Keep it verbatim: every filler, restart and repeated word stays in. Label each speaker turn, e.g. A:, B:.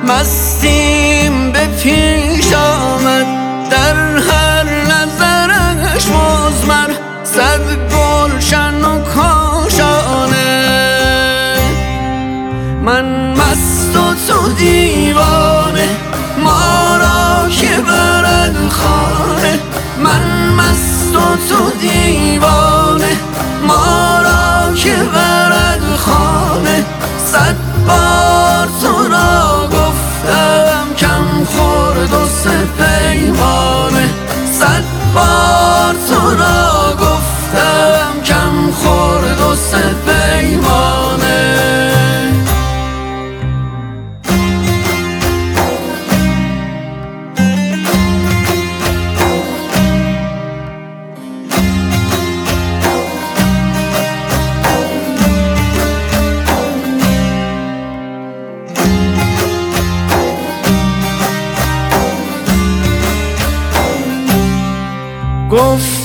A: مستیم به پیش آمد، در هر نظرش مضمر صد گلشن و کاشانه. من مست و تو دیوانه، ما را که برد خانه. من مست و تو دیوانه، ما را که برد خانه. صد بار تو را گفتم کم خورد و سه پیمانه. صد بار تو را گفتم کم خورد و سه پیمانه. گفت